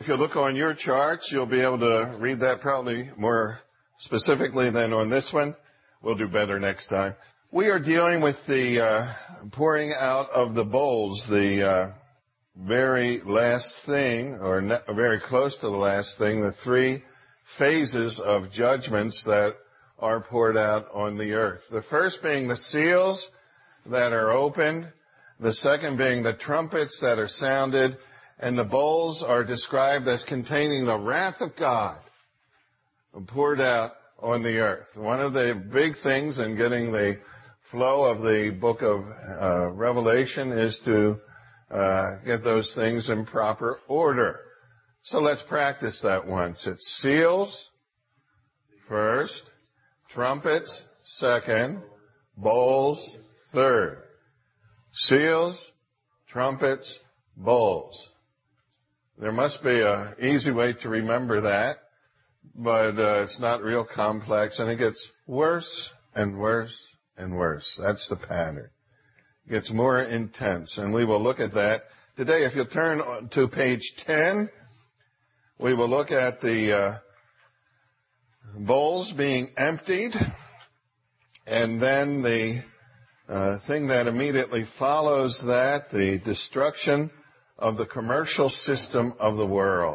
If you look on your charts, you'll be able to read that probably more specifically than on this one. We'll do better next time. We are dealing with the pouring out of the bowls, the very last thing, or very close to the last thing, the three phases of judgments that are poured out on the earth. The first being the seals that are opened, the second being the trumpets that are sounded, and the bowls are described as containing the wrath of God poured out on the earth. One of the big things in getting the flow of the book of Revelation is to get those things in proper order. So let's practice that once. It's seals first, trumpets second, bowls third. Seals, trumpets, bowls. There must be an easy way to remember that, but it's not real complex, and it gets worse and worse and worse. That's the pattern. It gets more intense, and we will look at that today. If you'll turn to page 10, we will look at the bowls being emptied, and then the thing that immediately follows that, the destruction of the commercial system of the world.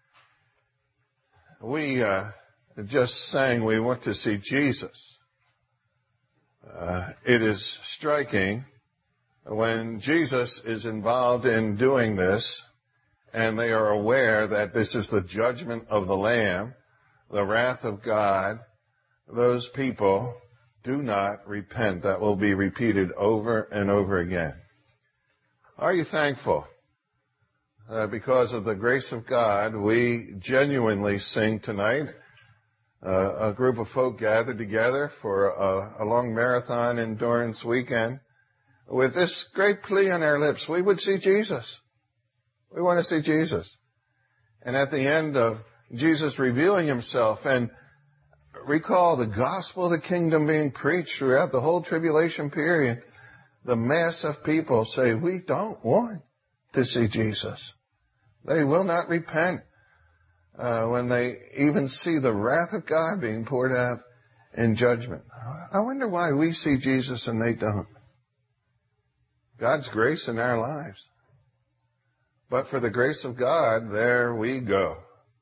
We just sang we want to see Jesus. It is striking when Jesus is involved in doing this, and they are aware that this is the judgment of the Lamb, the wrath of God. Those people do not repent. That will be repeated over and over again. Are you thankful? Because of the grace of God, we genuinely sing tonight. A group of folk gathered together for a long marathon endurance weekend with this great plea on our lips. We would see Jesus. We want to see Jesus. And at the end of Jesus revealing himself, and recall the gospel of the kingdom being preached throughout the whole tribulation period, the mass of people say, we don't want to see Jesus. They will not repent when they even see the wrath of God being poured out in judgment. I wonder why we see Jesus and they don't. God's grace in our lives. But for the grace of God, there we go.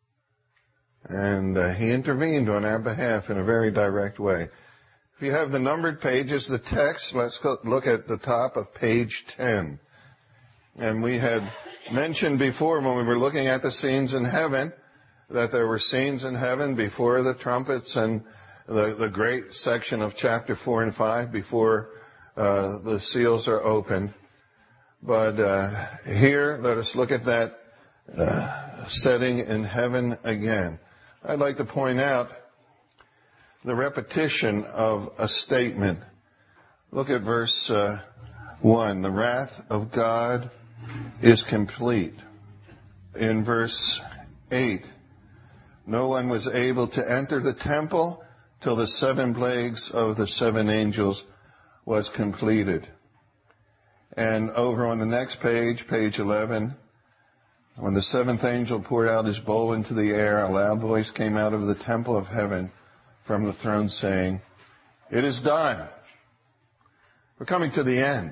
And he intervened on our behalf in a very direct way. If you have the numbered pages, the text, let's look at the top of page 10. And we had mentioned before when we were looking at the scenes in heaven that there were scenes in heaven before the trumpets and the great section of chapter 4 and 5 before the seals are opened. But here, let us look at that setting in heaven again. I'd like to point out the repetition of a statement. Look at verse 1. The wrath of God is complete. In verse 8, no one was able to enter the temple till the 7 plagues of the 7 angels was completed. And over on the next page, page 11, when the 7th angel poured out his bowl into the air, a loud voice came out of the temple of heaven from the throne saying, it is done. We're coming to the end.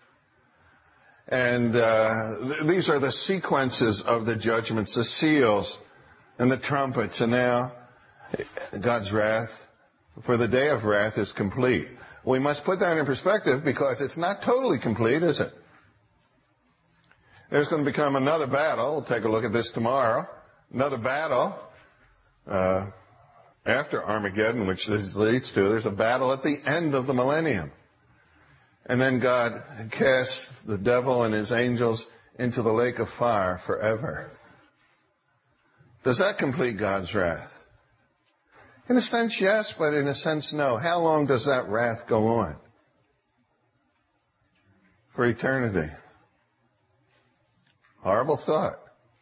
And these are the sequences of the judgments, the seals and the trumpets. And now God's wrath for the day of wrath is complete. We must put that in perspective because it's not totally complete, is it? There's going to become another battle. We'll take a look at this tomorrow. Another battle after Armageddon, which this leads to. There's a battle at the end of the millennium. And then God casts the devil and his angels into the lake of fire forever. Does that complete God's wrath? In a sense, yes, but in a sense, no. How long does that wrath go on? For eternity. Horrible thought.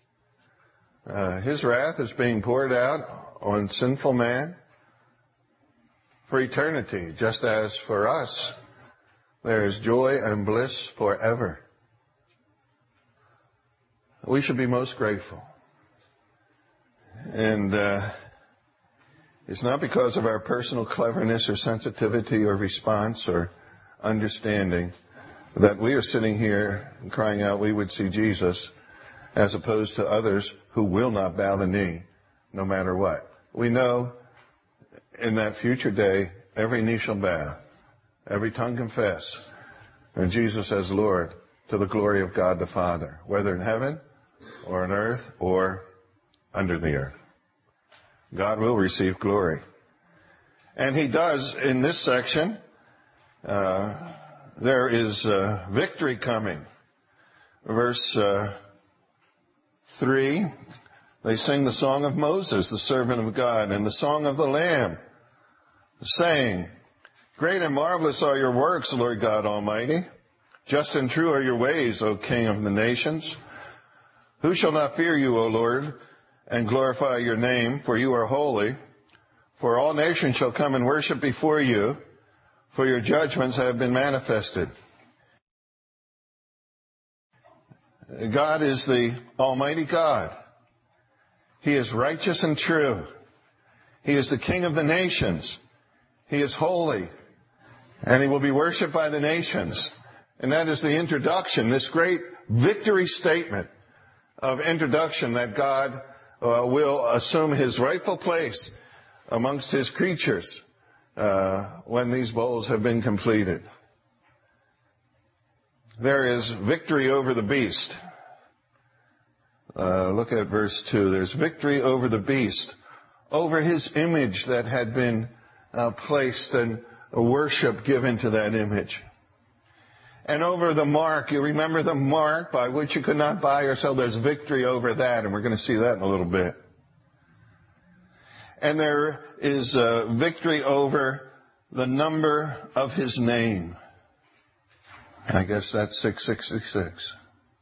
His wrath is being poured out on sinful man for eternity, just as for us there is joy and bliss forever. We should be most grateful. And it's not because of our personal cleverness or sensitivity or response or understanding that we are sitting here crying out we would see Jesus, as opposed to others who will not bow the knee no matter what. We know in that future day, every knee shall bow, every tongue confess, and Jesus as Lord, to the glory of God the Father, whether in heaven or on earth or under the earth. God will receive glory. And he does in this section. There is victory coming. Verse 3, they sing the song of Moses, the servant of God, and the song of the Lamb, saying, Great and marvelous are your works, Lord God Almighty. Just and true are your ways, O King of the nations. Who shall not fear you, O Lord, and glorify your name, for you are holy. For all nations shall come and worship before you, for your judgments have been manifested. God is the Almighty God. He is righteous and true. He is the King of the nations. He is holy. And he will be worshipped by the nations. And that is the introduction, this great victory statement of introduction that God will assume his rightful place amongst his creatures when these bowls have been completed. There is victory over the beast. Look at verse 2. There's victory over the beast, over his image that had been placed and worship given to that image. And over the mark, you remember the mark by which you could not buy or sell. There's victory over that, and we're going to see that in a little bit. And there is victory over the number of his name. I guess that's 666.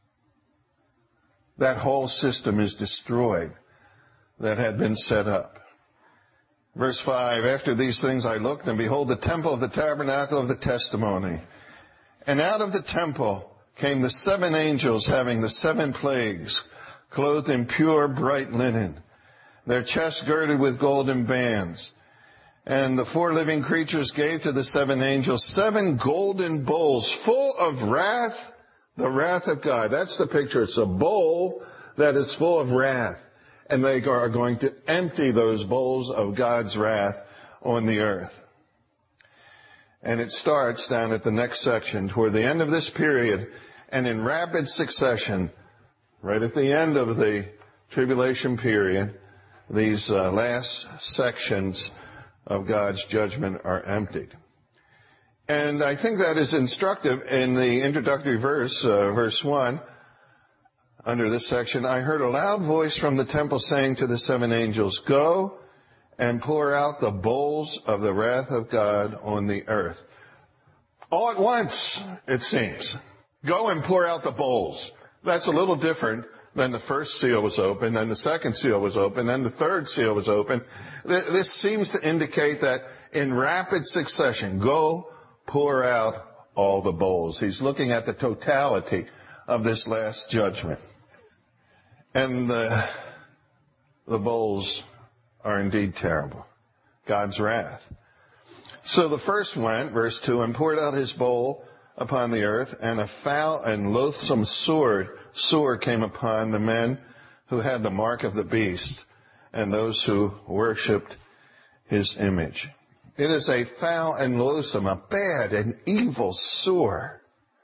That whole system is destroyed that had been set up. Verse 5, After these things I looked, and behold, the temple of the tabernacle of the testimony. And out of the temple came the 7 angels having the 7 plagues, clothed in pure bright linen, their chests girded with golden bands. And the 4 living creatures gave to the 7 angels 7 golden bowls full of wrath, the wrath of God. That's the picture. It's a bowl that is full of wrath. And they are going to empty those bowls of God's wrath on the earth. And it starts down at the next section, toward the end of this period, and in rapid succession, right at the end of the tribulation period, these last sections of God's judgment are emptied. And I think that is instructive in the introductory verse, verse 1, under this section. I heard a loud voice from the temple saying to the 7 angels, Go and pour out the bowls of the wrath of God on the earth. All at once, it seems. Go and pour out the bowls. That's a little different than the first seal was open, then the second seal was open, then the third seal was open. This seems to indicate that in rapid succession, go pour out all the bowls. He's looking at the totality of this last judgment. And the bowls are indeed terrible. God's wrath. So the first went, verse 2, and poured out his bowl upon the earth, and a foul and loathsome sore came upon the men who had the mark of the beast and those who worshipped his image. It is a foul and loathsome, a bad and evil sore.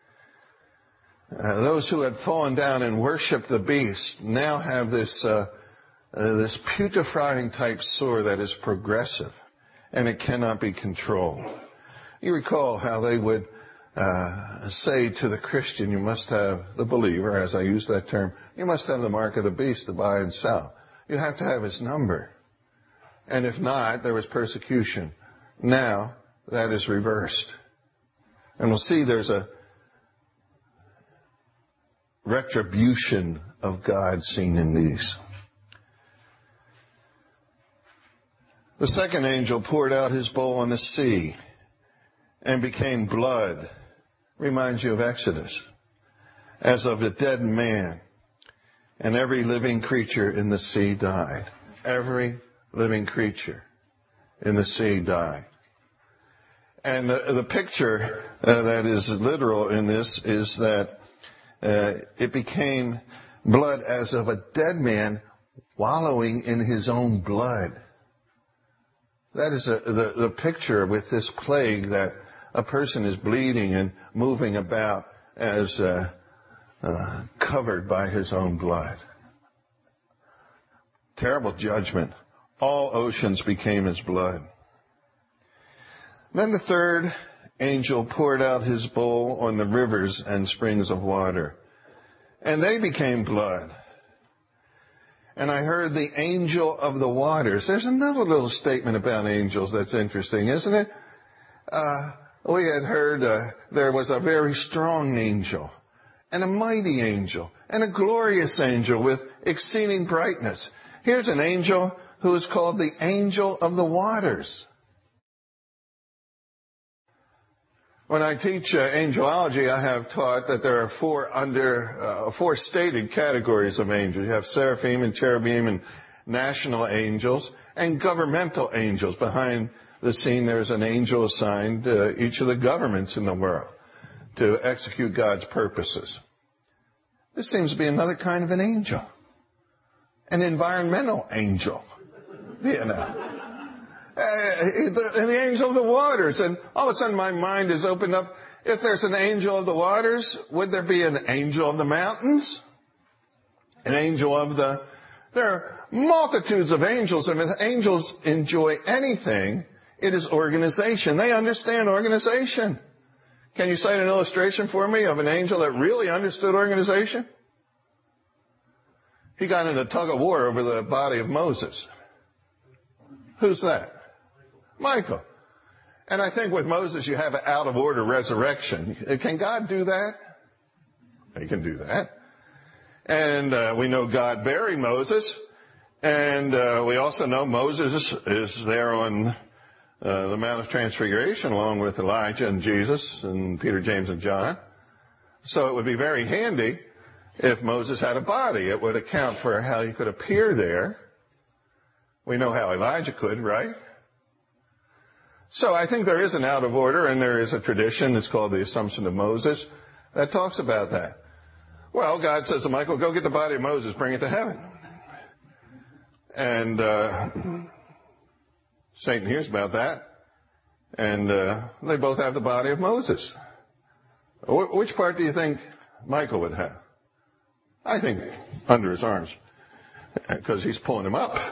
Those who had fallen down and worshipped the beast now have this putrefying type sore that is progressive, and it cannot be controlled. You recall how they would say to the Christian, you must have, the believer, as I use that term, you must have the mark of the beast to buy and sell. You have to have his number. And if not, there was persecution. Now, that is reversed. And we'll see there's a retribution of God seen in these. The second angel poured out his bowl on the sea and became blood. Reminds you of Exodus. As of a dead man. And every living creature in the sea died. every living creature in the sea die. And the picture that is literal in this is that it became blood as of a dead man wallowing in his own blood. That is the picture with this plague, that a person is bleeding and moving about as covered by his own blood. Terrible judgment. All oceans became as blood. Then the third angel poured out his bowl on the rivers and springs of water, and they became blood. And I heard the angel of the waters. There's another little statement about angels that's interesting, isn't it? We had heard there was a very strong angel, and a mighty angel, and a glorious angel with exceeding brightness. Here's an angel who is called the angel of the waters. When I teach angelology, I have taught that there are four stated categories of angels. You have seraphim and cherubim and national angels and governmental angels. Behind the scene, there's an angel assigned to each of the governments in the world to execute God's purposes. This seems to be another kind of an angel, an environmental angel, you know. And the angel of the waters. And all of a sudden my mind is opened up. If there's an angel of the waters, would there be an angel of the mountains? An angel of the... There are multitudes of angels. And if angels enjoy anything, it is organization. They understand organization. Can you cite an illustration for me of an angel that really understood organization? He got in a tug of war over the body of Moses. Who's that? Michael. And I think with Moses you have an out-of-order resurrection. Can God do that? He can do that. And we know God buried Moses. And we also know Moses is there on the Mount of Transfiguration along with Elijah and Jesus and Peter, James, and John. So it would be very handy if Moses had a body. It would account for how he could appear there. We know how Elijah could, right? So I think there is an out of order, and there is a tradition, it's called the Assumption of Moses, that talks about that. Well, God says to Michael, go get the body of Moses, bring it to heaven. And Satan hears about that, and they both have the body of Moses. Which part do you think Michael would have? I think under his arms, because he's pulling him up.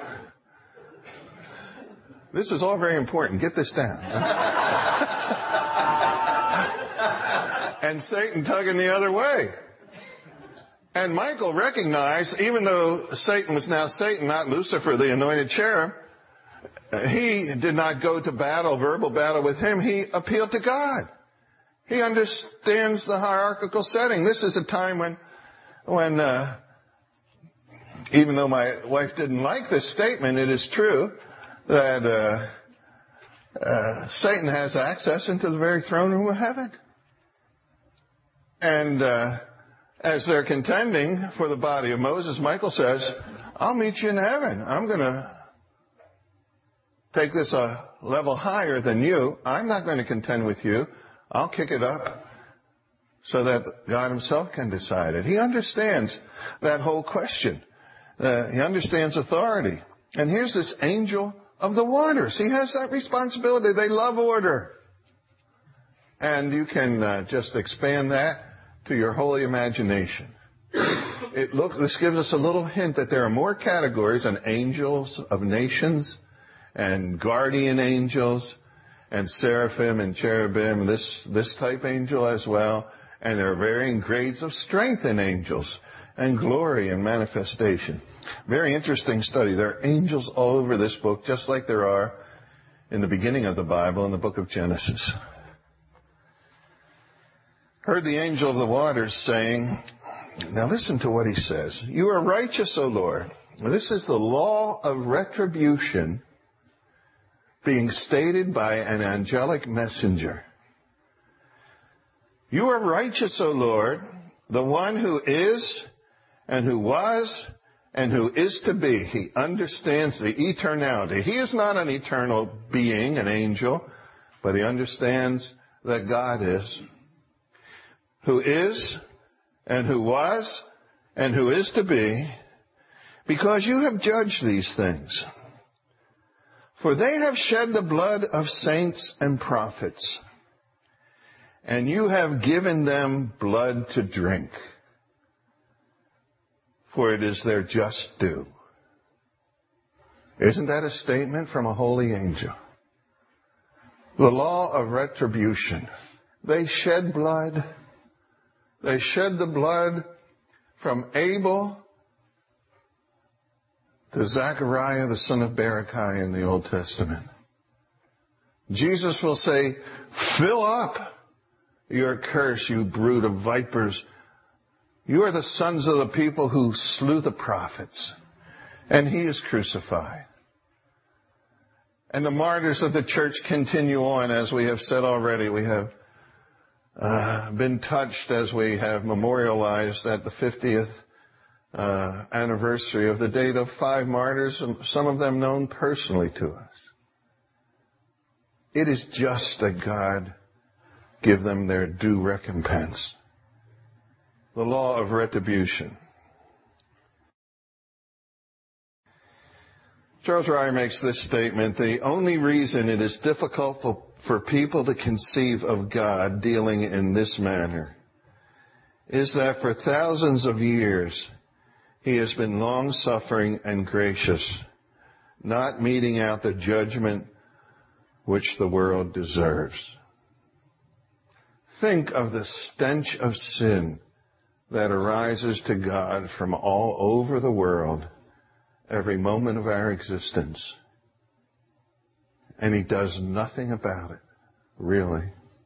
This is all very important. Get this down. And Satan tugging the other way. And Michael recognized, even though Satan was now Satan, not Lucifer, the anointed cherub, he did not go to battle, verbal battle with him. He appealed to God. He understands the hierarchical setting. This is a time when even though my wife didn't like this statement, it is true that Satan has access into the very throne room of heaven. And as they're contending for the body of Moses, Michael says, I'll meet you in heaven. I'm going to take this a level higher than you. I'm not going to contend with you. I'll kick it up so that God himself can decide it. He understands that whole question. He understands authority. And here's this angel of the waters. He has that responsibility. They love order. And you can just expand that to your holy imagination. This gives us a little hint that there are more categories than angels of nations and guardian angels and seraphim and cherubim, this type angel as well. And there are varying grades of strength in angels and glory and manifestation. Very interesting study. There are angels all over this book, just like there are in the beginning of the Bible in the book of Genesis. Heard the angel of the waters saying, now listen to what he says. You are righteous, O Lord. This is the law of retribution being stated by an angelic messenger. You are righteous, O Lord, the one who is and who was and who is to be. He understands the eternality. He is not an eternal being, an angel, but he understands that God is. Who is, and who was, and who is to be, because you have judged these things. For they have shed the blood of saints and prophets, and you have given them blood to drink, for it is their just due. Isn't that a statement from a holy angel? The law of retribution. They shed blood. They shed the blood from Abel to Zechariah, the son of Berechiah in the Old Testament. Jesus will say, fill up your curse, you brood of vipers. You are the sons of the people who slew the prophets. And he is crucified. And the martyrs of the church continue on, as we have said already. We have been touched as we have memorialized at the 50th anniversary of the date of 5 martyrs, some of them known personally to us. It is just that God give them their due recompense. The law of retribution. Charles Ryrie makes this statement: the only reason it is difficult for people to conceive of God dealing in this manner is that for thousands of years he has been long-suffering and gracious, not meting out the judgment which the world deserves. Think of the stench of sin that arises to God from all over the world every moment of our existence. And he does nothing about it, really.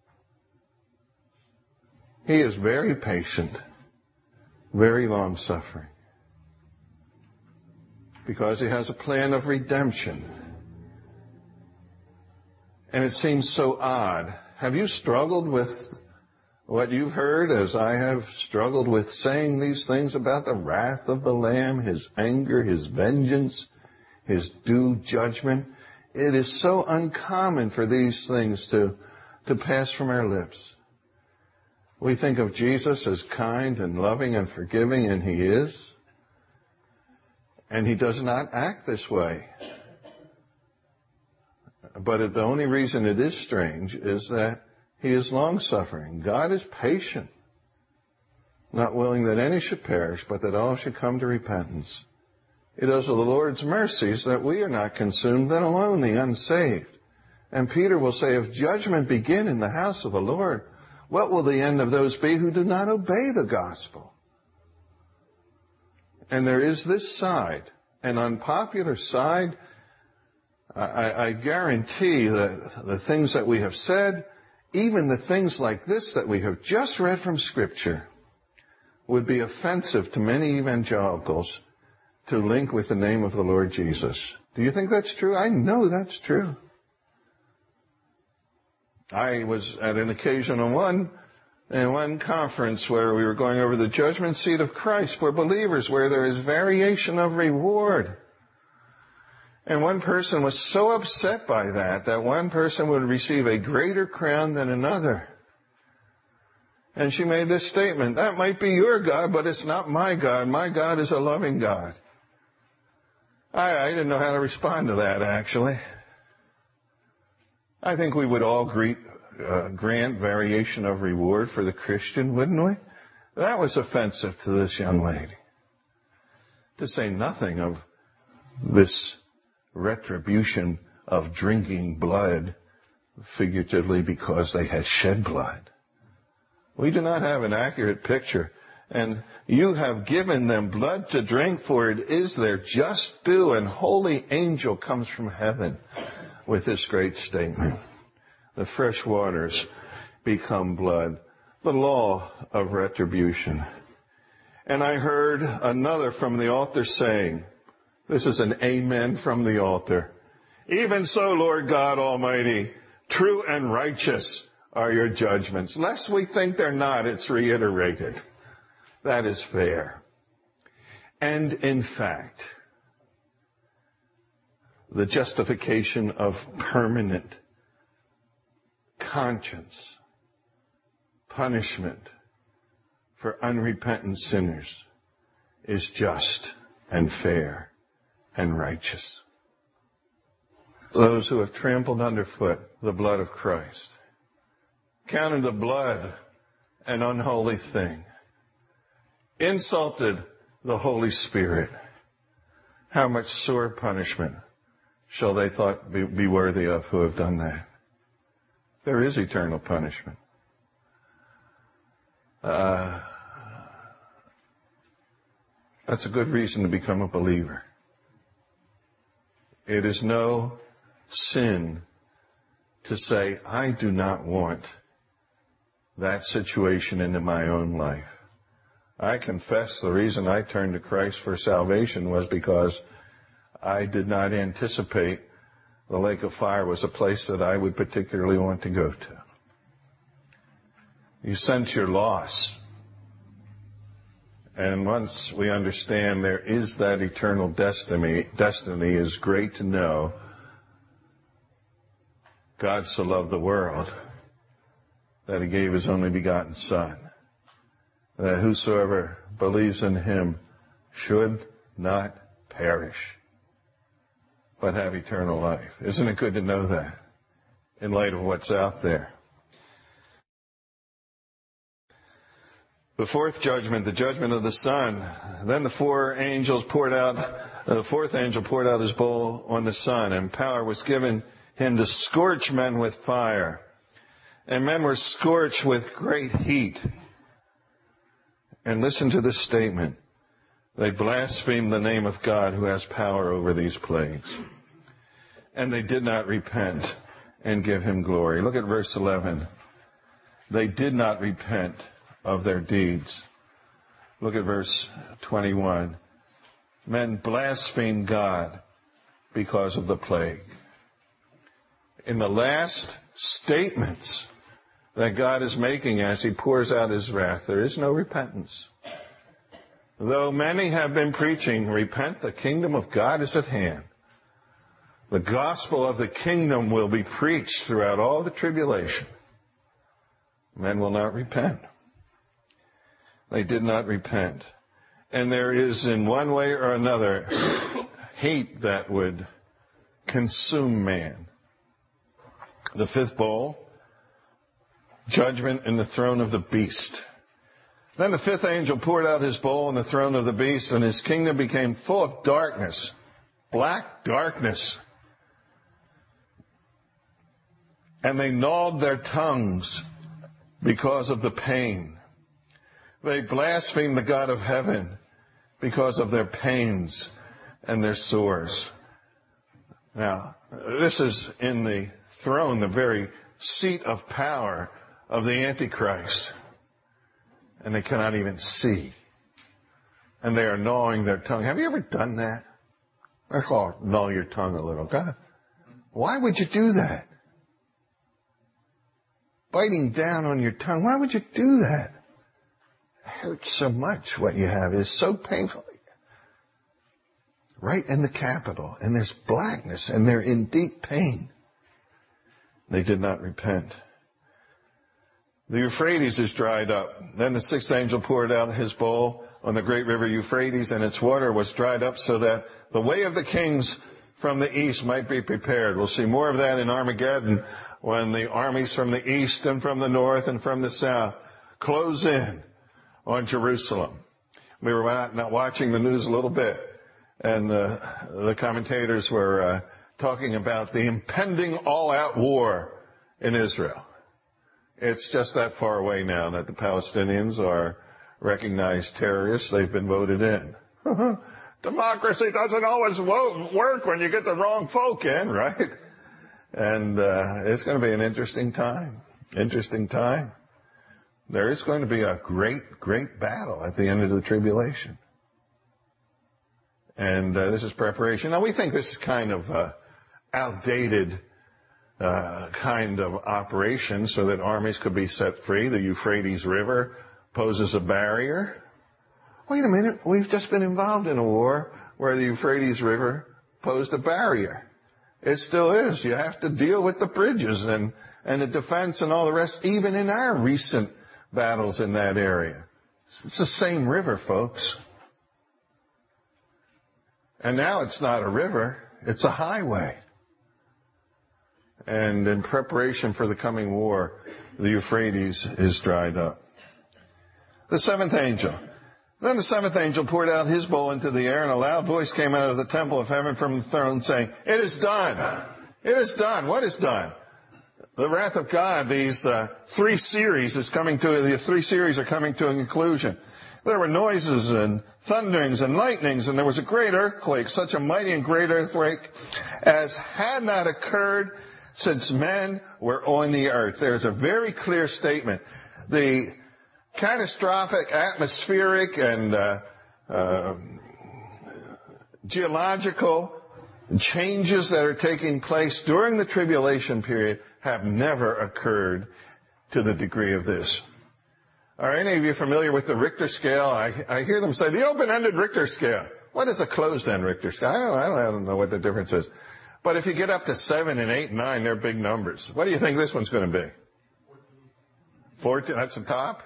He is very patient, very long-suffering, because he has a plan of redemption. And it seems so odd. Have you struggled with what you've heard, as I have struggled with saying these things about the wrath of the Lamb, his anger, his vengeance, his due judgment? It is so uncommon for these things to pass from our lips. We think of Jesus as kind and loving and forgiving, and he is. And he does not act this way. But the only reason it is strange is that he is long-suffering. God is patient, not willing that any should perish, but that all should come to repentance. It is of the Lord's mercies that we are not consumed, let alone the unsaved. And Peter will say, if judgment begin in the house of the Lord, what will the end of those be who do not obey the gospel? And there is this side, an unpopular side. I guarantee that the things that we have said, even the things like this that we have just read from Scripture, would be offensive to many evangelicals to link with the name of the Lord Jesus. Do you think that's true? I know that's true. I was at an occasion in one conference where we were going over the judgment seat of Christ for believers, where there is variation of reward. And one person was so upset by that one person would receive a greater crown than another. And she made this statement: that might be your God, but it's not my God. My God is a loving God. I didn't know how to respond to that, actually. I think we would all grant variation of reward for the Christian, wouldn't we? That was offensive to this young lady. To say nothing of this retribution of drinking blood, figuratively, because they had shed blood. We do not have an accurate picture. And you have given them blood to drink, for it is their just due. And holy angel comes from heaven with this great statement: the fresh waters become blood. The law of retribution. And I heard another from the altar saying, this is an amen from the altar: even so, Lord God Almighty, true and righteous are your judgments. Lest we think they're not, it's reiterated. That is fair. and in fact, the justification of permanent conscience punishment for unrepentant sinners is just and fair and righteous. Those who have trampled underfoot the blood of Christ, counted the blood an unholy thing, insulted the Holy Spirit, how much sore punishment shall they thought be worthy of who have done that? There is eternal punishment. That's a good reason to become a believer. It is no sin to say, I do not want that situation into my own life. I confess the reason I turned to Christ for salvation was because I did not anticipate the lake of fire was a place that I would particularly want to go to. You sense your loss. And once we understand there is that eternal destiny is great to know God so loved the world that he gave his only begotten Son, that whosoever believes in him should not perish, but have eternal life. Isn't it good to know that in light of what's out there? The fourth judgment, the judgment of the Son. Then the fourth angel poured out his bowl on the sun, and power was given him to scorch men with fire. And men were scorched with great heat. And listen to this statement. They blasphemed the name of God who has power over these plagues. And they did not repent and give him glory. Look at verse 11. They did not repent of their deeds. Look at verse 21. Men blasphemed God because of the plague. In the last statements that God is making as he pours out his wrath, there is no repentance. Though many have been preaching, repent, the kingdom of God is at hand. The gospel of the kingdom will be preached throughout all the tribulation. Men will not repent. They did not repent. And there is, in one way or another, hate that would consume man. The fifth bowl, judgment in the throne of the beast. Then the fifth angel poured out his bowl on the throne of the beast, and his kingdom became full of darkness, black darkness. And they gnawed their tongues because of the pain. They blasphemed the God of heaven because of their pains and their sores. Now, this is in the throne, the very seat of power of the Antichrist. And they cannot even see. And they are gnawing their tongue. Have you ever done that? I call it gnaw your tongue a little. God, why would you do that? Biting down on your tongue. Why would you do that? It hurts so much what you have. It's so painful. Right in the capital. And there's blackness. And they're in deep pain. They did not repent. The Euphrates is dried up. Then the sixth angel poured out his bowl on the great river Euphrates, and its water was dried up so that the way of the kings from the east might be prepared. We'll see more of that in Armageddon when the armies from the east and from the north and from the south close in on Jerusalem. We were not watching the news a little bit, and the commentators were talking about the impending all-out war in Israel. It's just that far away now that the Palestinians are recognized terrorists. They've been voted in. Democracy doesn't always work when you get the wrong folk in, right? And it's going to be an interesting time. Interesting time. There is going to be a great, great battle at the end of the tribulation. And this is preparation. Now, we think this is kind of outdated kind of operation so that armies could be set free. The Euphrates River poses a barrier. Wait a minute, we've just been involved in a war where the Euphrates River posed a barrier. It still is. You have to deal with the bridges and the defense and all the rest, even in our recent battles in that area. It's the same river, folks. And now it's not a river, it's a highway. And in preparation for the coming war, the Euphrates is dried up. The seventh angel. Then the seventh angel poured out his bowl into the air, and a loud voice came out of the temple of heaven from the throne saying, "It is done. It is done." What is done? The wrath of God, these three series are coming to a conclusion. There were noises and thunderings and lightnings, and there was a great earthquake, such a mighty and great earthquake as had not occurred since men were on the earth. There's a very clear statement. The catastrophic atmospheric and geological changes that are taking place during the tribulation period have never occurred to the degree of this. Are any of you familiar with the Richter scale? I hear them say the open-ended Richter scale. What is a closed-end Richter scale? I don't know what the difference is. But if you get up to 7 and 8 and 9, they're big numbers. What do you think this one's going to be? 14. That's the top?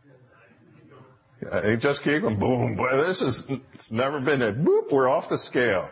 You just keep them. Boom. Boy, it's never been a boop. We're off the scale.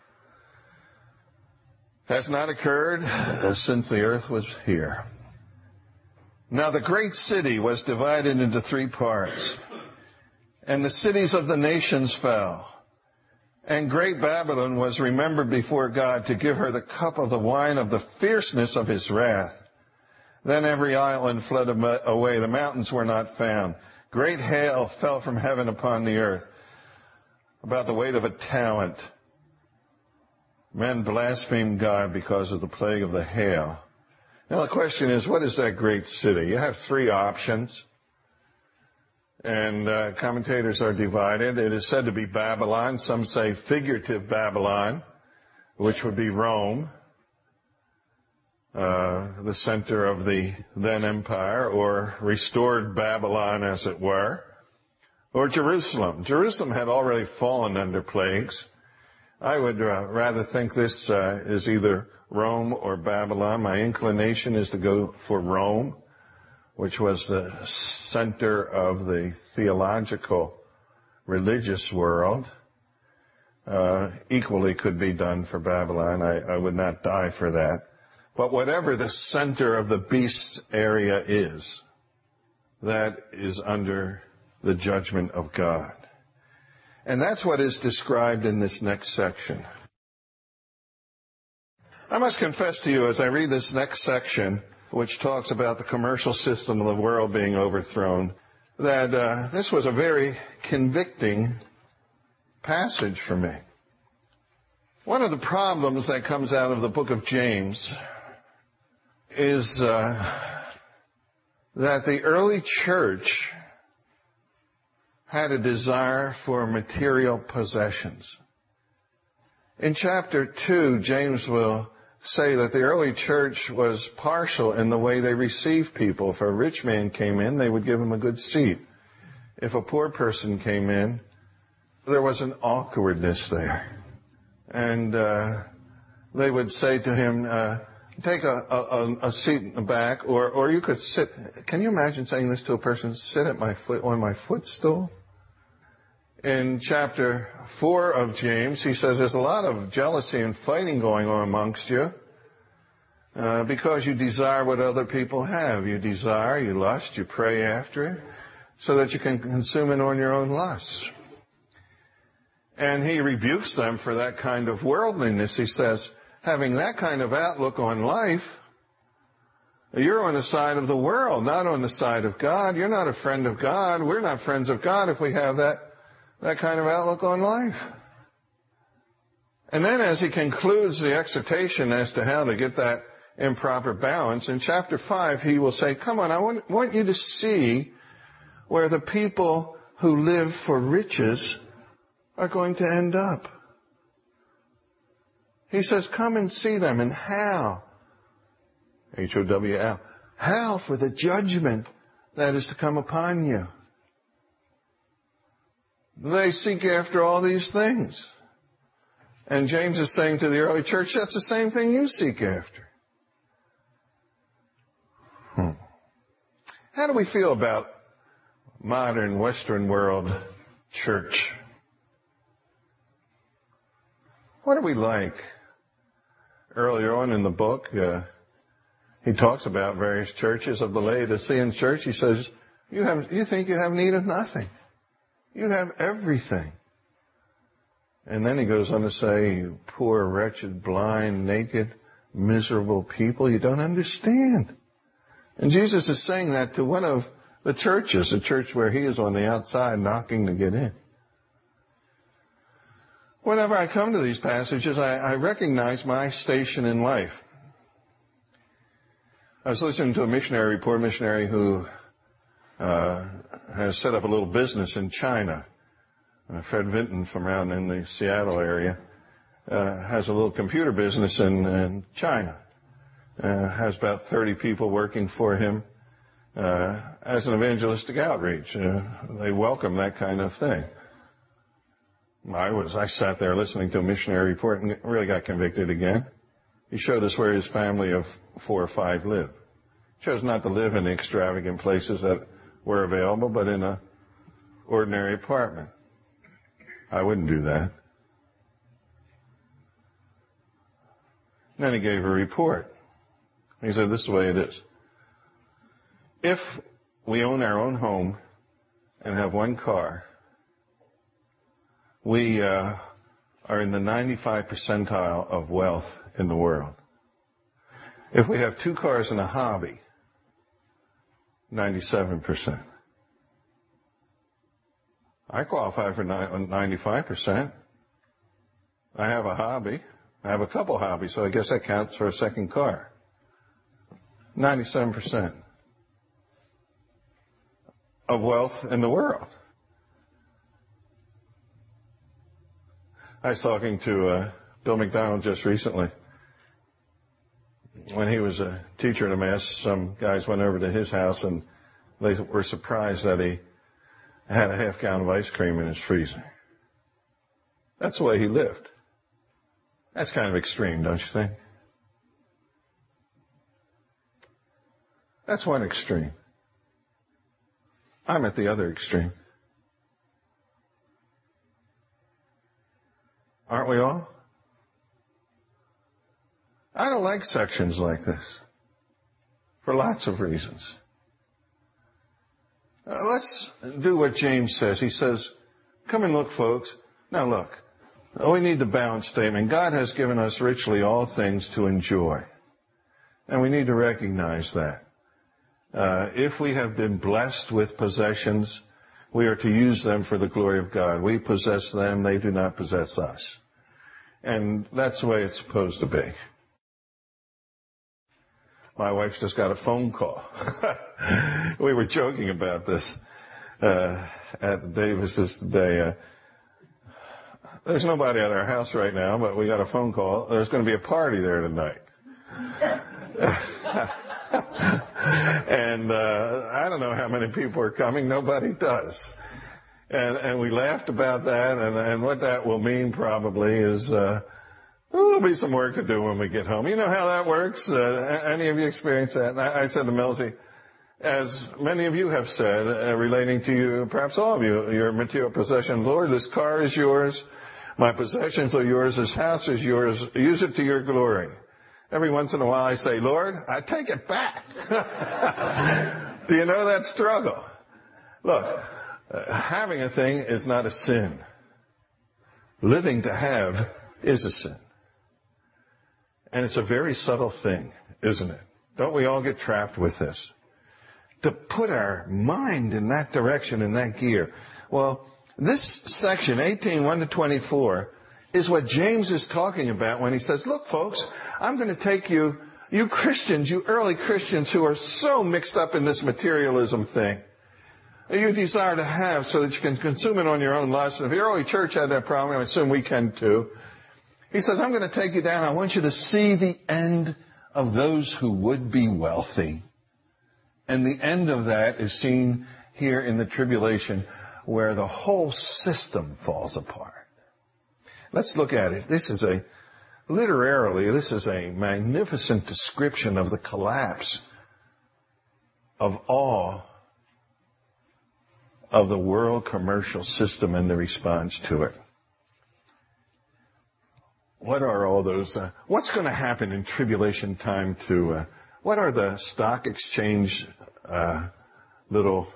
Has not occurred since the earth was here. Now the great city was divided into 3 parts, and the cities of the nations fell. And great Babylon was remembered before God to give her the cup of the wine of the fierceness of his wrath. Then every island fled away. The mountains were not found. Great hail fell from heaven upon the earth, about the weight of a talent. Men blasphemed God because of the plague of the hail. Now the question is, what is that great city? You have 3 options, and commentators are divided. It is said to be Babylon. Some say figurative Babylon, which would be Rome, the center of the then empire, or restored Babylon, as it were, or Jerusalem. Jerusalem had already fallen under plagues. I would rather think this is either Rome or Babylon. My inclination is to go for Rome, which was the center of the theological, religious world. Equally could be done for Babylon. I would not die for that. But whatever the center of the beast's area is, that is under the judgment of God. And that's what is described in this next section. I must confess to you, as I read this next section, which talks about the commercial system of the world being overthrown, that this was a very convicting passage for me. One of the problems that comes out of the book of James is that the early church had a desire for material possessions. In chapter 2, James will say that the early church was partial in the way they received people. If a rich man came in, they would give him a good seat. If a poor person came in, there was an awkwardness there. And they would say to him, take a seat in the back, or you could sit. Can you imagine saying this to a person? Sit at on my footstool? In chapter 4 of James, he says there's a lot of jealousy and fighting going on amongst you because you desire what other people have. You desire, you lust, you pray after it so that you can consume it on your own lusts. And he rebukes them for that kind of worldliness. He says, having that kind of outlook on life, you're on the side of the world, not on the side of God. You're not a friend of God. We're not friends of God if we have that kind of outlook on life. And then as he concludes the exhortation as to how to get that improper balance, in chapter 5 he will say, come on, I want you to see where the people who live for riches are going to end up. He says, come and see them, and how? H-O-W-L. How for the judgment that is to come upon you. They seek after all these things. And James is saying to the early church, that's the same thing you seek after. How do we feel about modern Western world church? What are we like? Earlier on in the book, he talks about various churches of the Laodicean church. He says, you think you have need of nothing. You have everything. And then he goes on to say, you poor, wretched, blind, naked, miserable people, you don't understand. And Jesus is saying that to one of the churches, a church where he is on the outside knocking to get in. Whenever I come to these passages, I recognize my station in life. I was listening to a poor missionary who has set up a little business in China. Fred Vinton from around in the Seattle area has a little computer business in China. Has about 30 people working for him as an evangelistic outreach. They welcome that kind of thing. I sat there listening to a missionary report and really got convicted again. He showed us where his family of 4 or 5 live. Chose not to live in the extravagant places that were available, but in an ordinary apartment. I wouldn't do that. Then he gave a report. He said, this is the way it is. If we own our own home and have one car, we are in the 95th percentile of wealth in the world. If we have 2 cars and a hobby, 97%. I qualify for 95%. I have a hobby. I have a couple hobbies, so I guess that counts for a second car. 97% of wealth in the world. I was talking to Bill McDonald just recently. When he was a teacher in a mass, some guys went over to his house and they were surprised that he had a half gallon of ice cream in his freezer. That's the way he lived. That's kind of extreme, don't you think? That's one extreme. I'm at the other extreme. Aren't we all? I don't like sections like this for lots of reasons. Let's do what James says. He says, come and look, folks. Now look, we need the balance statement. God has given us richly all things to enjoy. And we need to recognize that. If we have been blessed with possessions, we are to use them for the glory of God. We possess them, they do not possess us. And that's the way it's supposed to be. My wife just got a phone call. We were joking about this at Davis's today. There's nobody at our house right now, but we got a phone call. There's going to be a party there tonight. And I don't know how many people are coming. Nobody does. And we laughed about that. And what that will mean probably is there'll be some work to do when we get home. You know how that works? Any of you experience that? And I said to Melzy, as many of you have said, relating to you, perhaps all of you, your material possessions, Lord, this car is yours. My possessions are yours. This house is yours. Use it to your glory. Every once in a while I say, Lord, I take it back. Do you know that struggle? Look, having a thing is not a sin. Living to have is a sin. And it's a very subtle thing, isn't it? Don't we all get trapped with this? To put our mind in that direction, in that gear. Well, this section, 18:1-24, is what James is talking about when he says, look, folks, I'm going to take you Christians, you early Christians who are so mixed up in this materialism thing. You desire to have so that you can consume it on your own lust. And if the early church had that problem, I assume we can too. He says, I'm going to take you down. I want you to see the end of those who would be wealthy. And the end of that is seen here in the tribulation. where the whole system falls apart. Let's look at it. This is a magnificent description of the collapse of all of the world commercial system and the response to it. What are all those, what's going to happen in tribulation time to, what are the stock exchange little,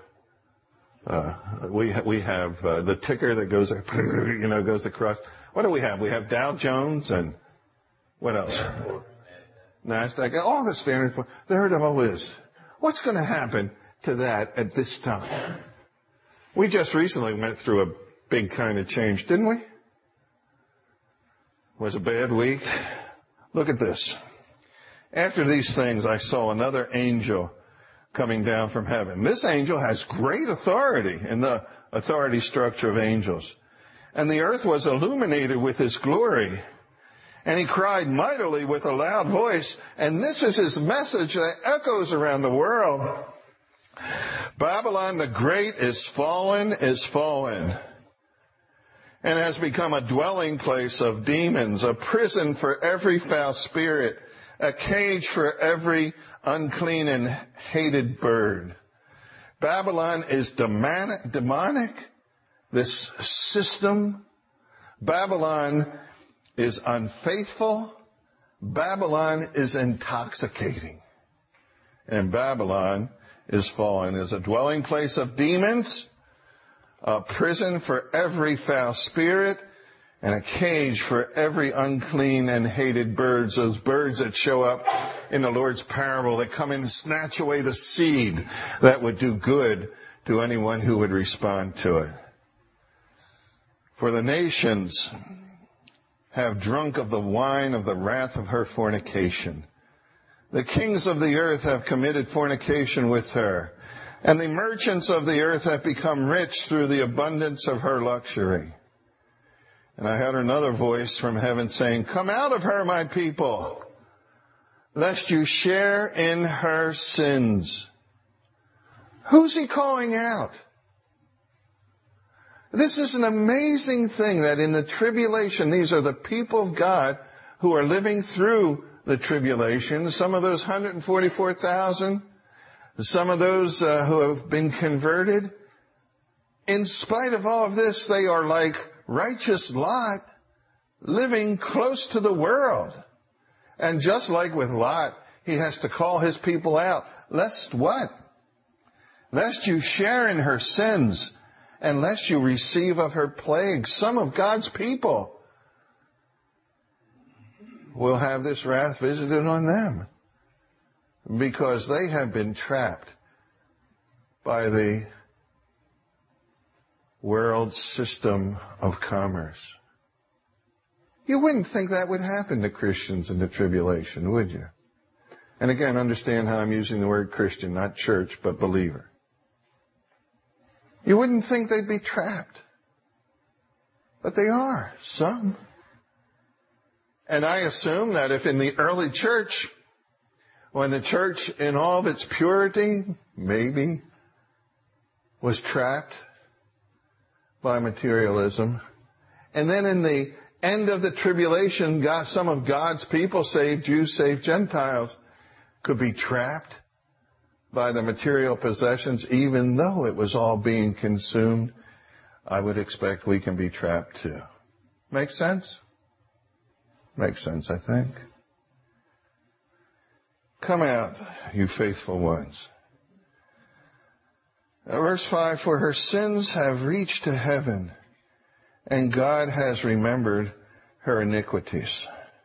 we have the ticker that goes, goes across. What do we have? We have Dow Jones and what else? NASDAQ. All the standard. There it all is. What's going to happen to that at this time? We just recently went through a big kind of change, didn't we? Was a bad week. Look at this. After these things, I saw another angel coming down from heaven. This angel has great authority in the authority structure of angels. And the earth was illuminated with his glory. And he cried mightily with a loud voice. And this is his message that echoes around the world. Babylon the Great is fallen, and has become a dwelling place of demons, a prison for every foul spirit, a cage for every unclean and hated bird. Babylon is demonic, this system. Babylon is unfaithful. Babylon is intoxicating. And Babylon is fallen, is a dwelling place of demons, a prison for every foul spirit, and a cage for every unclean and hated birds, those birds that show up in the Lord's parable that come in and snatch away the seed that would do good to anyone who would respond to it. For the nations have drunk of the wine of the wrath of her fornication. The kings of the earth have committed fornication with her, and the merchants of the earth have become rich through the abundance of her luxury. And I heard another voice from heaven saying, "Come out of her, my people, lest you share in her sins." Who's he calling out? This is an amazing thing that in the tribulation, these are the people of God who are living through the tribulation. Some of those 144,000, some of those who have been converted. In spite of all of this, they are like righteous Lot, living close to the world. And just like with Lot, he has to call his people out. Lest what? Lest you share in her sins, and lest you receive of her plagues. Some of God's people will have this wrath visited on them because they have been trapped by the world system of commerce. You wouldn't think that would happen to Christians in the tribulation, would you? And again, understand how I'm using the word Christian, not church, but believer. You wouldn't think they'd be trapped. But they are, some. And I assume that if in the early church, when the church in all of its purity, maybe, was trapped by materialism, and then in the end of the tribulation, some of God's people, saved Jews, saved Gentiles, could be trapped by the material possessions, even though it was all being consumed, I would expect we can be trapped too. Make sense? Makes sense, I think. Come out, you faithful ones. Verse 5, for her sins have reached to heaven, and God has remembered her iniquities.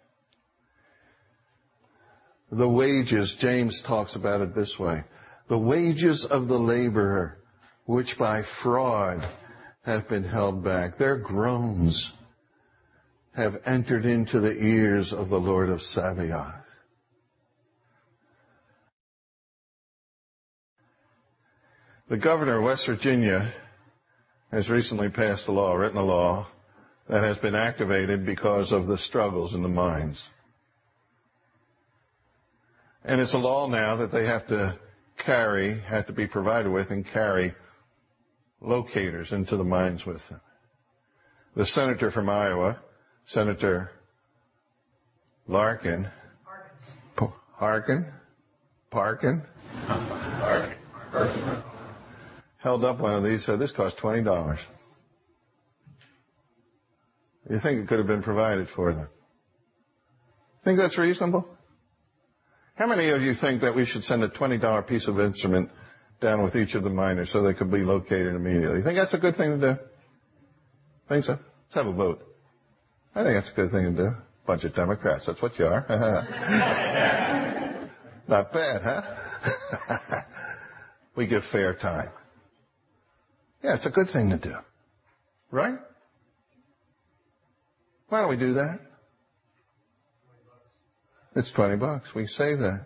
The wages, James talks about it this way. The wages of the laborer, which by fraud have been held back. Their groans have entered into the ears of the Lord of Sabaoth. The governor of West Virginia has recently passed a law, written a law, that has been activated because of the struggles in the mines. And it's a law now that they have to be provided with and carry locators into the mines with them. The senator from Iowa, Senator Parkin, held up one of these, said, this cost $20. You think it could have been provided for them? Think that's reasonable? How many of you think that we should send a $20 piece of instrument down with each of the miners so they could be located immediately? You think that's a good thing to do? Think so? Let's have a vote. I think that's a good thing to do. Bunch of Democrats, that's what you are. Not bad, huh? We give fair time. Yeah, it's a good thing to do. Right? Why don't we do that? It's $20. We save that.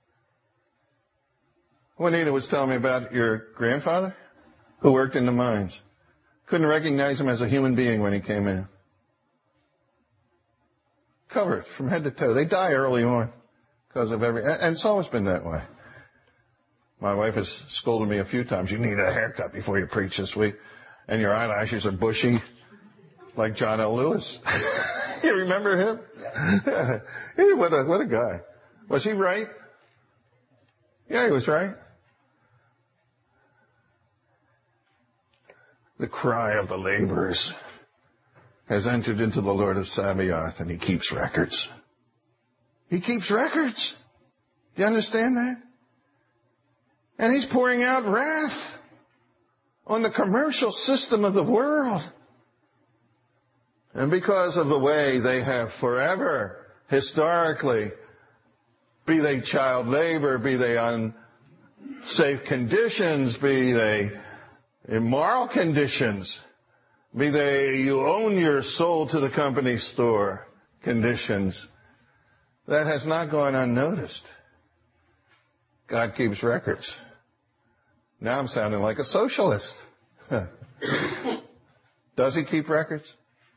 Juanita was telling me about your grandfather who worked in the mines. Couldn't recognize him as a human being when he came in. Covered from head to toe. They die early on because of and it's always been that way. My wife has scolded me a few times. You need a haircut before you preach this week. And your eyelashes are bushy like John L. Lewis. You remember him? Yeah. Hey, what a guy. Was he right? Yeah, he was right. The cry of the laborers has entered into the Lord of Sabaoth, and he keeps records. He keeps records. Do you understand that? And he's pouring out wrath on the commercial system of the world. And because of the way they have forever, historically, be they child labor, be they unsafe conditions, be they immoral conditions, be they you own your soul to the company store conditions, that has not gone unnoticed. God keeps records. Now I'm sounding like a socialist. Does he keep records?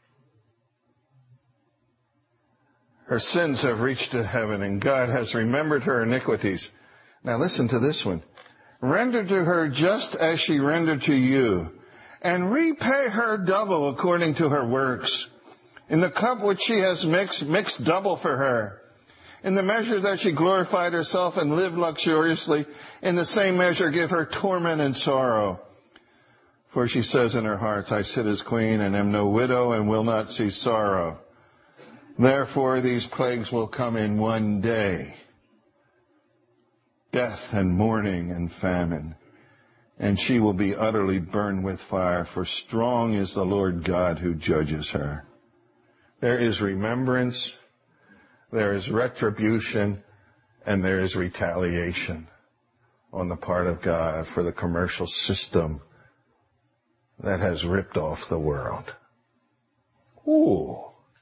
Her sins have reached to heaven, and God has remembered her iniquities. Now listen to this one. Render to her just as she rendered to you, and repay her double according to her works. In the cup which she has mix double for her. In the measure that she glorified herself and lived luxuriously, in the same measure give her torment and sorrow. For she says in her heart, I sit as queen and am no widow and will not see sorrow. Therefore these plagues will come in one day. Death and mourning and famine. And she will be utterly burned with fire, for strong is the Lord God who judges her. There is remembrance, there is retribution, and there is retaliation on the part of God for the commercial system that has ripped off the world. Ooh.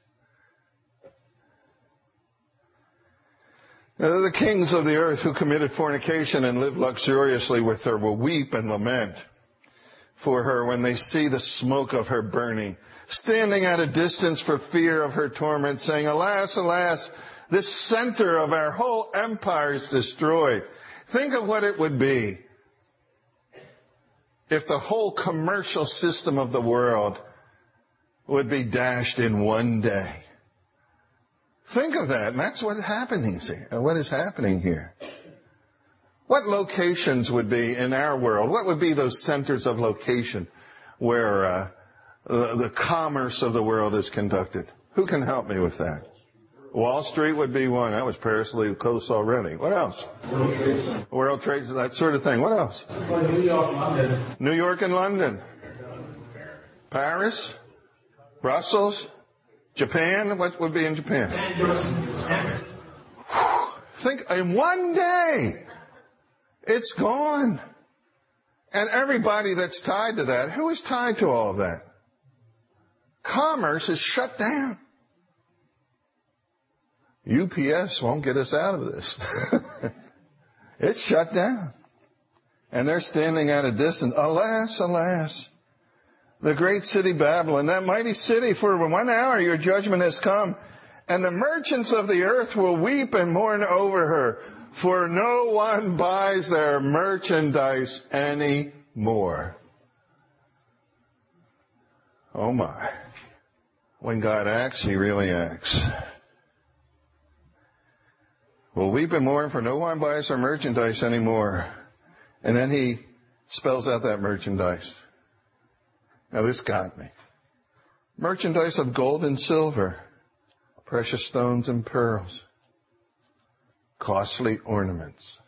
Now, the kings of the earth who committed fornication and lived luxuriously with her will weep and lament for her when they see the smoke of her burning, standing at a distance for fear of her torment, saying, Alas, alas, this center of our whole empire is destroyed. Think of what it would be if the whole commercial system of the world would be dashed in one day. Think of that, and that's what is happening here. What locations would be in our world? What would be those centers of location where the commerce of the world is conducted? Who can help me with that? Wall Street would be one. That was perilously close already. What else? World Trade, that sort of thing. What else? New York and London. Paris? Brussels? Japan? What would be in Japan? Think, in one day, it's gone. And everybody that's tied to that, who is tied to all of that? Commerce is shut down. UPS won't get us out of this. It's shut down. And they're standing at a distance. Alas, alas. The great city Babylon, that mighty city, for 1 hour your judgment has come. And the merchants of the earth will weep and mourn over her, for no one buys their merchandise any more. Oh my. When God acts, He really acts. Well, weep and mourn, for no one buys our merchandise anymore. And then He spells out that merchandise. Now this got me. Merchandise of gold and silver, precious stones and pearls, costly ornaments.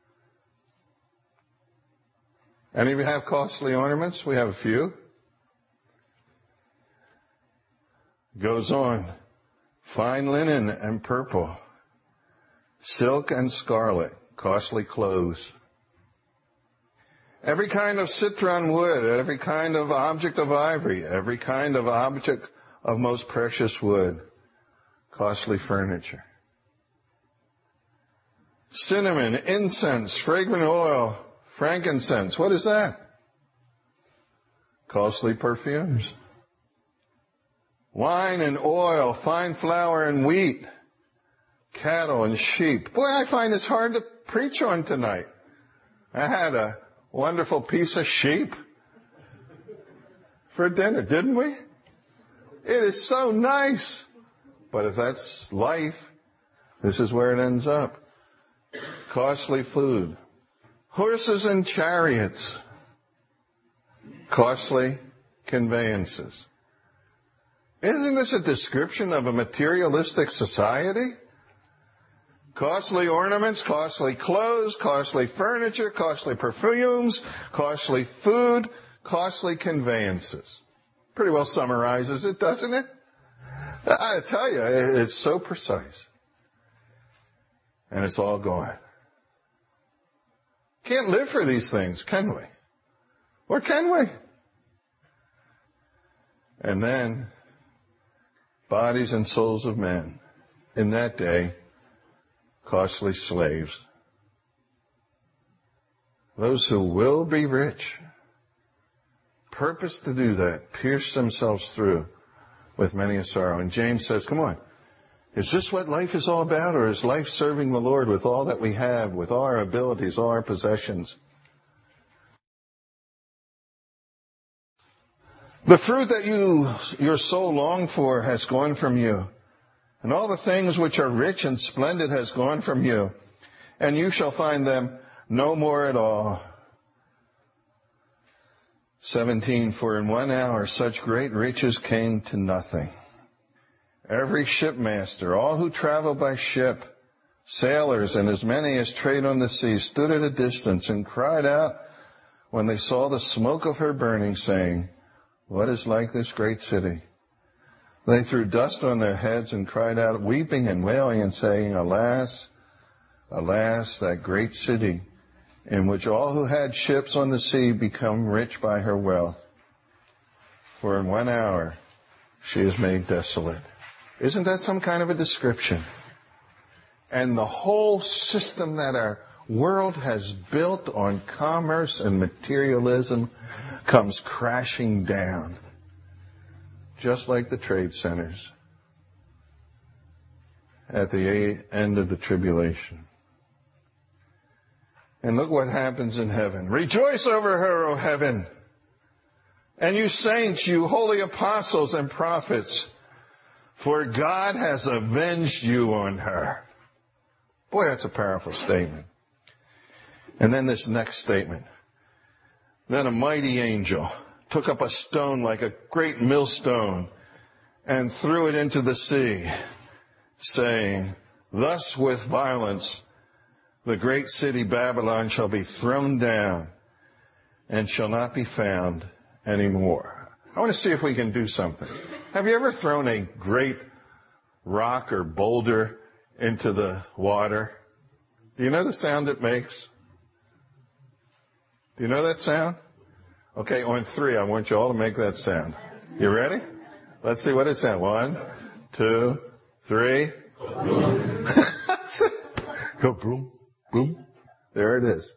Any of you have costly ornaments? We have a few. Goes on. Fine linen and purple, silk and scarlet, costly clothes. Every kind of citron wood, every kind of object of ivory, every kind of object of most precious wood, costly furniture. Cinnamon, incense, fragrant oil, frankincense. What is that? Costly perfumes. Wine and oil, fine flour and wheat, cattle and sheep. Boy, I find this hard to preach on tonight. I had a wonderful piece of sheep for dinner, didn't we? It is so nice. But if that's life, this is where it ends up. Costly food. Horses and chariots. Costly conveyances. Isn't this a description of a materialistic society? Costly ornaments, costly clothes, costly furniture, costly perfumes, costly food, costly conveyances. Pretty well summarizes it, doesn't it? I tell you, it's so precise. And it's all gone. Can't live for these things, can we? Or can we? And then, bodies and souls of men, in that day, costly slaves. Those who will be rich, purpose to do that, pierce themselves through with many a sorrow. And James says, come on, is this what life is all about, or is life serving the Lord with all that we have, with all our abilities, all our possessions? The fruit that your soul longed for has gone from you, and all the things which are rich and splendid has gone from you, and you shall find them no more at all. 17, for in 1 hour such great riches came to nothing. Every shipmaster, all who travel by ship, sailors, and as many as trade on the sea, stood at a distance and cried out when they saw the smoke of her burning, saying, what is like this great city? They threw dust on their heads and cried out, weeping and wailing and saying, alas, alas, that great city, in which all who had ships on the sea become rich by her wealth. For in 1 hour she is made desolate. Isn't that some kind of a description? And the whole system that our world has built on commerce and materialism comes crashing down. Just like the trade centers at the end of the tribulation. And look what happens in heaven. Rejoice over her, O heaven, and you saints, you holy apostles and prophets, for God has avenged you on her. Boy, that's a powerful statement. And then this next statement. Then a mighty angel took up a stone like a great millstone and threw it into the sea, saying, thus with violence the great city Babylon shall be thrown down and shall not be found anymore. I want to see if we can do something. Have you ever thrown a great rock or boulder into the water? Do you know the sound it makes? Do you know that sound? Okay, on 3, I want you all to make that sound. You ready? Let's see what it sounds. 1, 2, 3. Go boom, boom. There it is.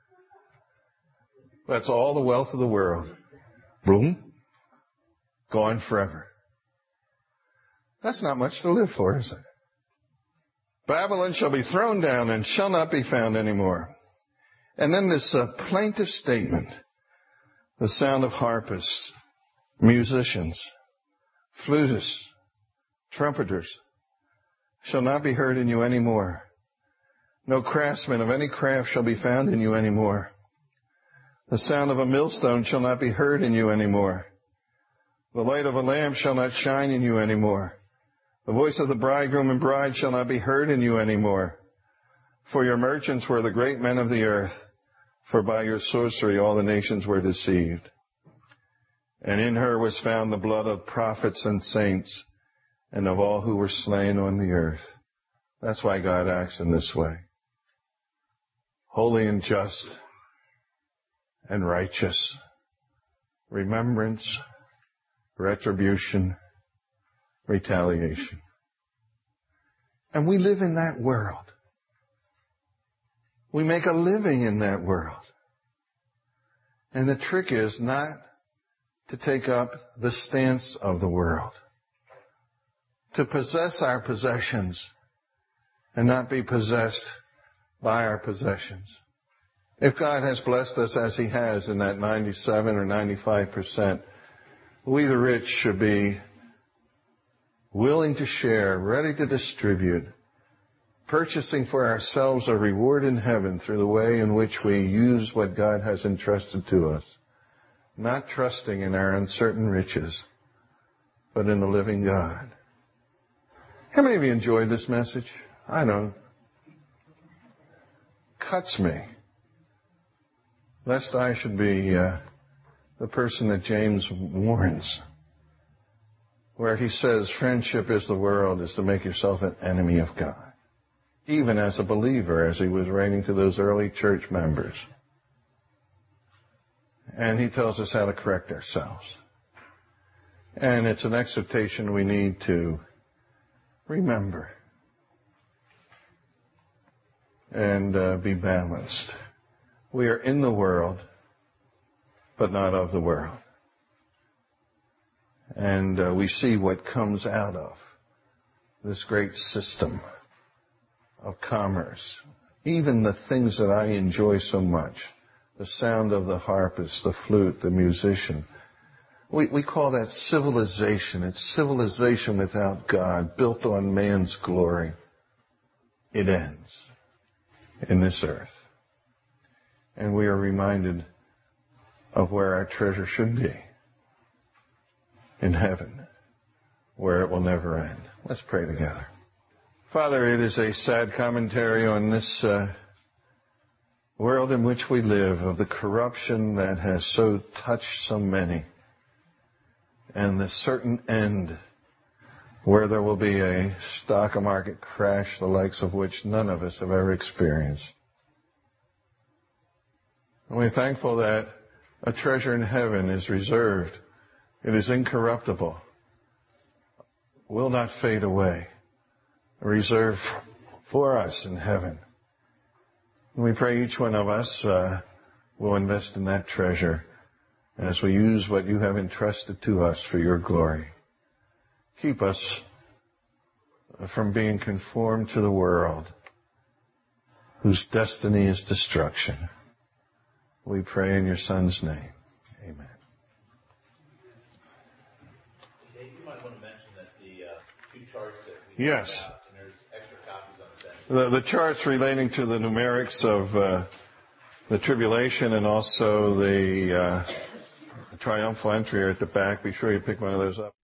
That's all the wealth of the world. Boom. Gone forever. That's not much to live for, is it? Babylon shall be thrown down and shall not be found anymore. And then this plaintive statement. The sound of harpists musicians, flutists, trumpeters shall not be heard in you anymore. No craftsman of any craft shall be found in you anymore. The sound of a millstone shall not be heard in you anymore. The light of a lamp shall not shine in you anymore. The voice of the bridegroom and bride shall not be heard in you anymore. For your merchants were the great men of the earth, for by your sorcery all the nations were deceived. And in her was found the blood of prophets and saints, and of all who were slain on the earth. That's why God acts in this way. Holy and just and righteous. Remembrance, retribution, retaliation. And we live in that world. We make a living in that world. And the trick is not to take up the stance of the world. To possess our possessions and not be possessed by our possessions. If God has blessed us as He has in that 97 or 95%, we the rich should be willing to share, ready to distribute, purchasing for ourselves a reward in heaven through the way in which we use what God has entrusted to us. Not trusting in our uncertain riches, but in the living God. How many of you enjoyed this message? I don't. Cuts me. Lest I should be the person that James warns, where he says friendship is the world, is to make yourself an enemy of God. Even as a believer, as he was writing to those early church members. And he tells us how to correct ourselves. And it's an exhortation we need to remember and be balanced. We are in the world, but not of the world. And we see what comes out of this great system of commerce. Even the things that I enjoy so much, the sound of the harpist, the flute, the musician, we call that civilization. It's civilization without God, built on man's glory. It ends in this earth. And we are reminded of where our treasure should be. In heaven, where it will never end. Let's pray together. Father, it is a sad commentary on this world in which we live, of the corruption that has so touched so many, and the certain end where there will be a stock market crash, the likes of which none of us have ever experienced. And we're thankful that a treasure in heaven is reserved. It is incorruptible, will not fade away, reserved for us in heaven. And we pray each one of us will invest in that treasure as we use what you have entrusted to us for your glory. Keep us from being conformed to the world, whose destiny is destruction. We pray in your Son's name. Amen. Dave, you might want to mention that the two charts that we Yes. got, and there's extra copies on the bench. The charts relating to the numerics of the tribulation and also the triumphal entry are at the back. Be sure you pick one of those up.